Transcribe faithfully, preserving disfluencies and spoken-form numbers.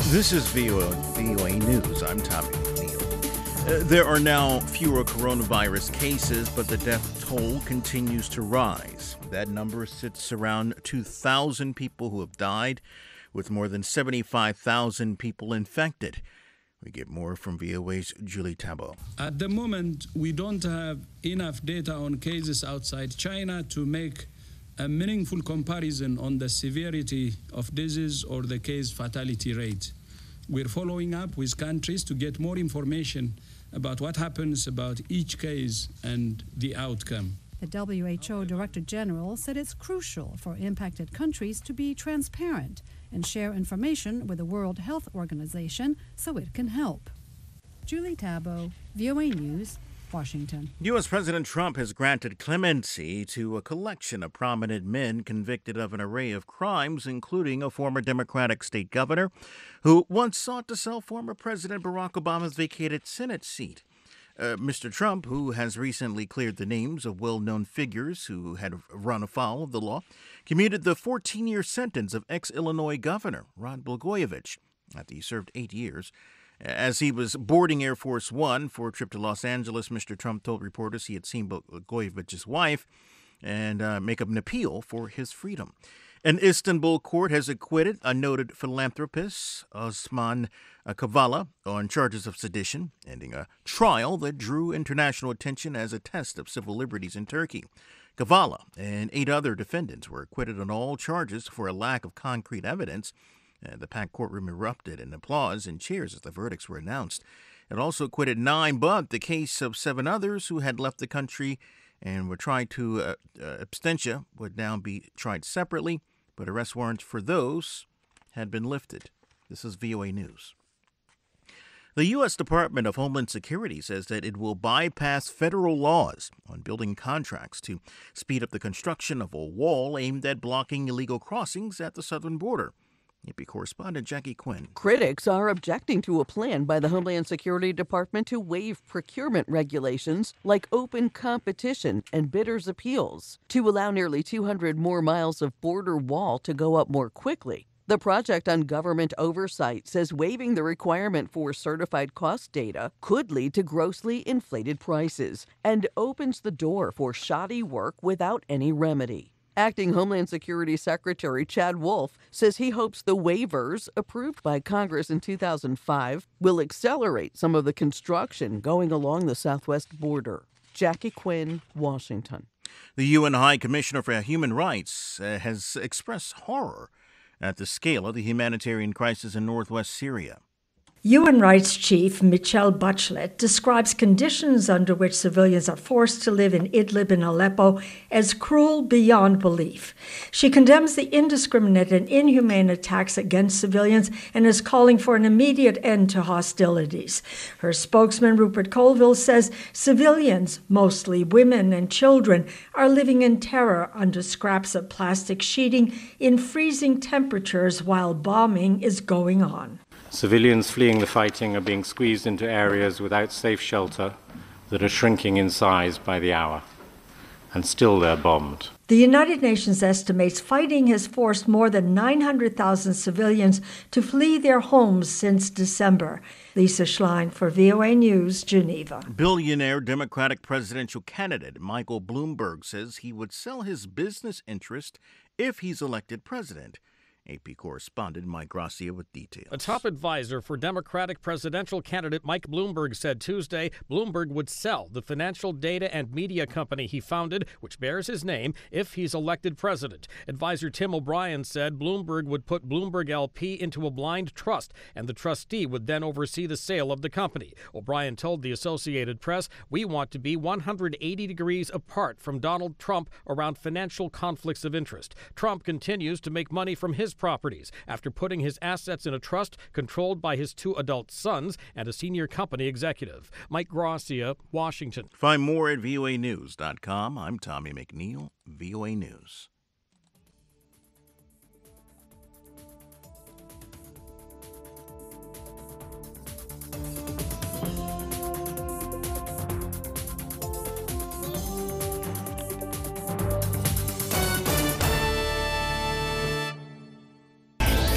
This is V O A News. I'm Tommy McNeil. Uh, there are now fewer coronavirus cases, but the death toll continues to rise. That number sits around two thousand people who have died, with more than seventy-five thousand people infected. We get more from V O A's Julie Tabo. At the moment, we don't have enough data on cases outside China to make a meaningful comparison on the severity of disease or the case fatality rate. We're following up with countries to get more information about what happens about each case and the outcome. The W H O Director General said it's crucial for impacted countries to be transparent and share information with the World Health Organization so it can help. Julie Tabo, V O A News, Washington. U S. President Trump has granted clemency to a collection of prominent men convicted of an array of crimes, including a former Democratic state governor who once sought to sell former President Barack Obama's vacated Senate seat. Uh, Mister Trump, who has recently cleared the names of well-known figures who had run afoul of the law, commuted the fourteen-year sentence of ex-Illinois Governor Rod Blagojevich after he served eight years. As he was boarding Air Force One for a trip to Los Angeles, Mister Trump told reporters he had seen Blagojevich's wife and uh, make up an appeal for his freedom. An Istanbul court has acquitted a noted philanthropist, Osman Kavala, on charges of sedition, ending a trial that drew international attention as a test of civil liberties in Turkey. Kavala and eight other defendants were acquitted on all charges for a lack of concrete evidence. Uh, the packed courtroom erupted in applause and cheers as the verdicts were announced. It also acquitted nine, but the case of seven others who had left the country and were tried to uh, uh, abstention would now be tried separately, but arrest warrants for those had been lifted. This is V O A News. The U S. Department of Homeland Security says that it will bypass federal laws on building contracts to speed up the construction of a wall aimed at blocking illegal crossings at the southern border. A P correspondent Jackie Quinn. Critics are objecting to a plan by the Homeland Security Department to waive procurement regulations like open competition and bidders' appeals to allow nearly two hundred more miles of border wall to go up more quickly. The Project on Government Oversight says waiving the requirement for certified cost data could lead to grossly inflated prices and opens the door for shoddy work without any remedy. Acting Homeland Security Secretary Chad Wolf says he hopes the waivers approved by Congress in two thousand five will accelerate some of the construction going along the southwest border. Jackie Quinn, Washington. The U N High Commissioner for Human Rights uh, has expressed horror at the scale of the humanitarian crisis in northwest Syria. U N Rights Chief Michelle Bachelet describes conditions under which civilians are forced to live in Idlib and Aleppo as cruel beyond belief. She condemns the indiscriminate and inhumane attacks against civilians and is calling for an immediate end to hostilities. Her spokesman, Rupert Colville, says civilians, mostly women and children, are living in terror under scraps of plastic sheeting in freezing temperatures while bombing is going on. Civilians fleeing the fighting are being squeezed into areas without safe shelter that are shrinking in size by the hour. And still they're bombed. The United Nations estimates fighting has forced more than nine hundred thousand civilians to flee their homes since December. Lisa Schlein for V O A News, Geneva. Billionaire Democratic presidential candidate Michael Bloomberg says he would sell his business interest if he's elected president. A P correspondent Mike Gracia with details. A top advisor for Democratic presidential candidate Mike Bloomberg said Tuesday Bloomberg would sell the financial data and media company he founded, which bears his name, if he's elected president. Advisor Tim O'Brien said Bloomberg would put Bloomberg L P into a blind trust, and the trustee would then oversee the sale of the company. O'Brien told the Associated Press, "We want to be one hundred eighty degrees apart from Donald Trump around financial conflicts of interest." Trump continues to make money from his properties after putting his assets in a trust controlled by his two adult sons and a senior company executive. Mike Gracia, Washington. Find more at V O A news dot com. I'm Tommy McNeil, V O A News.